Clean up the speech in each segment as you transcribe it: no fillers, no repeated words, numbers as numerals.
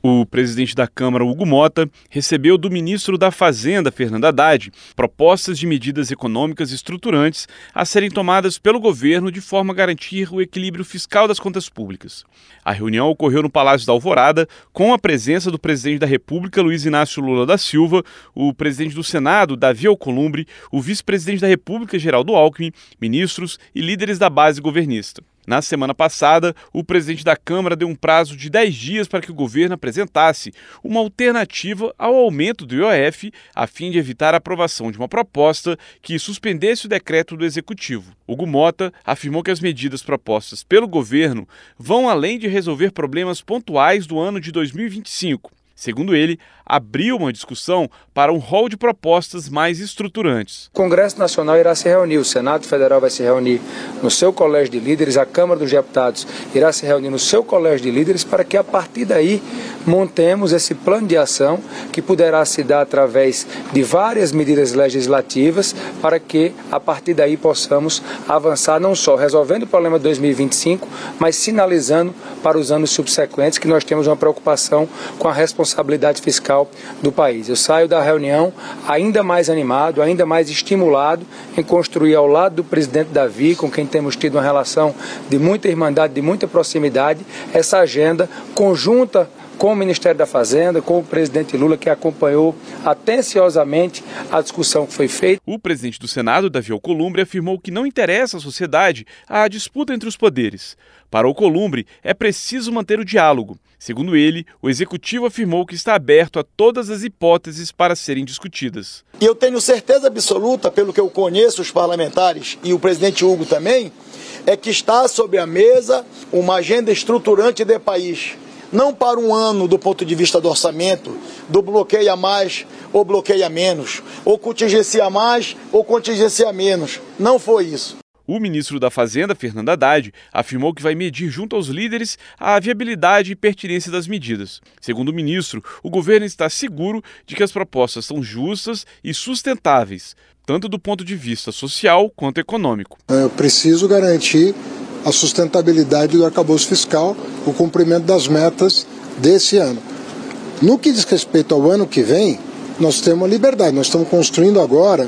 O presidente da Câmara, Hugo Mota, recebeu do ministro da Fazenda, Fernando Haddad, propostas de medidas econômicas estruturantes a serem tomadas pelo governo de forma a garantir o equilíbrio fiscal das contas públicas. A reunião ocorreu no Palácio da Alvorada, com a presença do presidente da República, Luiz Inácio Lula da Silva, o presidente do Senado, Davi Alcolumbre, o vice-presidente da República, Geraldo Alckmin, ministros e líderes da base governista. Na semana passada, o presidente da Câmara deu um prazo de 10 dias para que o governo apresentasse uma alternativa ao aumento do IOF, a fim de evitar a aprovação de uma proposta que suspendesse o decreto do Executivo. Hugo Mota afirmou que as medidas propostas pelo governo vão além de resolver problemas pontuais do ano de 2025. Segundo ele, abriu uma discussão para um rol de propostas mais estruturantes. O Congresso Nacional irá se reunir, o Senado Federal vai se reunir no seu colégio de líderes, a Câmara dos Deputados irá se reunir no seu colégio de líderes para que a partir daí montemos esse plano de ação que poderá se dar através de várias medidas legislativas para que a partir daí possamos avançar não só resolvendo o problema de 2025, mas sinalizando para os anos subsequentes que nós temos uma preocupação com a responsabilidade fiscal do país. Eu saio da reunião ainda mais animado, ainda mais estimulado em construir ao lado do presidente Davi, com quem temos tido uma relação de muita irmandade, de muita proximidade, essa agenda conjunta com o Ministério da Fazenda, com o presidente Lula, que acompanhou atenciosamente a discussão que foi feita. O presidente do Senado, Davi Alcolumbre, afirmou que não interessa à sociedade a disputa entre os poderes. Para Alcolumbre, é preciso manter o diálogo. Segundo ele, o Executivo afirmou que está aberto a todas as hipóteses para serem discutidas. E eu tenho certeza absoluta, pelo que eu conheço os parlamentares e o presidente Hugo também, é que está sobre a mesa uma agenda estruturante de país. Não para um ano do ponto de vista do orçamento, do bloqueia mais ou bloqueia menos, ou contingencia mais ou contingencia menos. Não foi isso. O ministro da Fazenda, Fernando Haddad, afirmou que vai medir junto aos líderes a viabilidade e pertinência das medidas. Segundo o ministro, o governo está seguro de que as propostas são justas e sustentáveis, tanto do ponto de vista social quanto econômico. Eu preciso garantir a sustentabilidade do arcabouço fiscal, o cumprimento das metas desse ano. No que diz respeito ao ano que vem, nós temos uma liberdade. Nós estamos construindo agora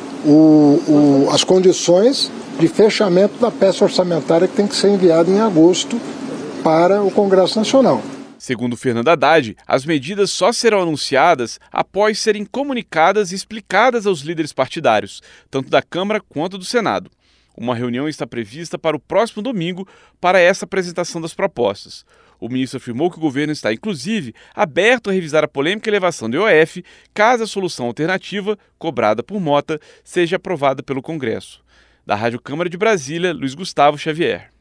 as condições de fechamento da peça orçamentária que tem que ser enviada em agosto para o Congresso Nacional. Segundo Fernando Haddad, as medidas só serão anunciadas após serem comunicadas e explicadas aos líderes partidários, tanto da Câmara quanto do Senado. Uma reunião está prevista para o próximo domingo para essa apresentação das propostas. O ministro afirmou que o governo está, inclusive, aberto a revisar a polêmica elevação do IOF, caso a solução alternativa, cobrada por Mota, seja aprovada pelo Congresso. Da Rádio Câmara de Brasília, Luiz Gustavo Xavier.